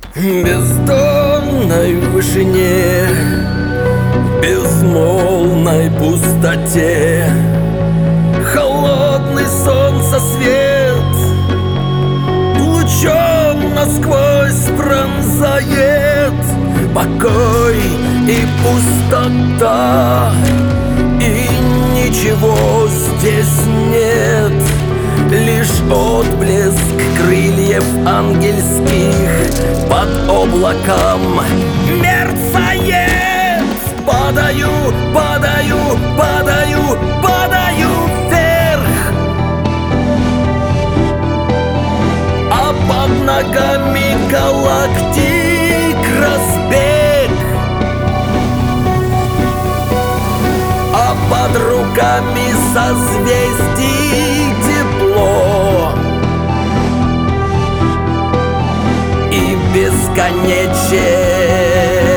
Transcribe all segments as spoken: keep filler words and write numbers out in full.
бездонной вышине, безмолвной пустоте, холодный солнцесвет лучом насквозь пронзает покой и пустота, и ничего здесь нет, лишь отблеск крыльев ангельских под облаком мерцает. Падаю, падаю, падаю, падаю вверх, а под ногами галактик разбег, а под руками созвездий тепло и бесконечен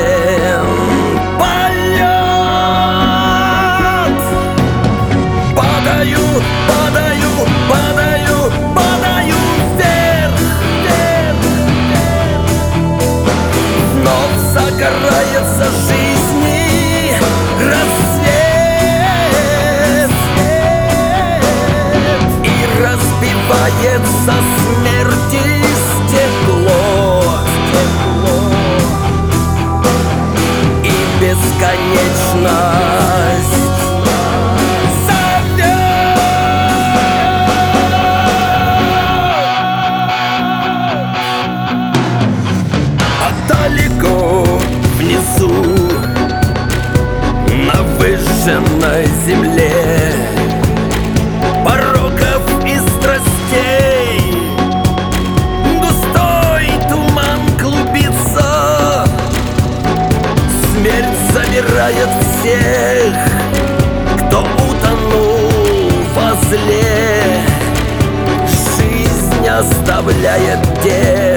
падаю, падаю, падаю вверх, вверх, вверх. Вновь загорается жизни рассвет и разбивается смерти стекло, стекло и бесконечность. На выжженной земле пороков и страстей густой туман клубится. Смерть забирает всех, кто утонул во зле. Жизнь оставляет тех,